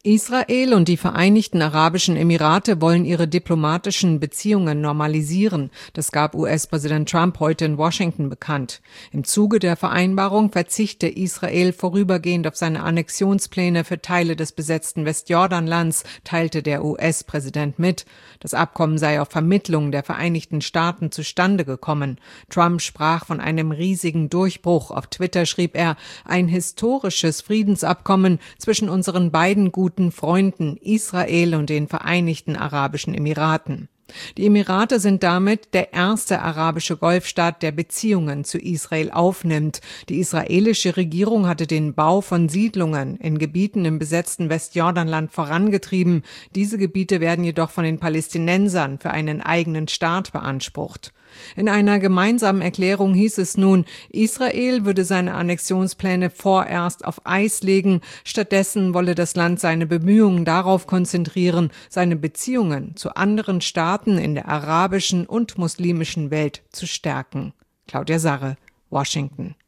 Israel und die Vereinigten Arabischen Emirate wollen ihre diplomatischen Beziehungen normalisieren. Das gab US-Präsident Trump heute in Washington bekannt. Im Zuge der Vereinbarung verzichte Israel vorübergehend auf seine Annexionspläne für Teile des besetzten Westjordanlands, teilte der US-Präsident mit. Das Abkommen sei auf Vermittlung der Vereinigten Staaten zustande gekommen. Trump sprach von einem riesigen Durchbruch. Auf Twitter schrieb er: ein historisches Friedensabkommen zwischen unseren beiden guten Freunden Israel und den Vereinigten Arabischen Emiraten. Die Emirate sind damit der erste arabische Golfstaat, der Beziehungen zu Israel aufnimmt. Die israelische Regierung hatte den Bau von Siedlungen in Gebieten im besetzten Westjordanland vorangetrieben. Diese Gebiete werden jedoch von den Palästinensern für einen eigenen Staat beansprucht. In einer gemeinsamen Erklärung hieß es nun, Israel würde seine Annexionspläne vorerst auf Eis legen. Stattdessen wolle das Land seine Bemühungen darauf konzentrieren, seine Beziehungen zu anderen Staaten in der arabischen und muslimischen Welt zu stärken. Claudia Sarre, Washington.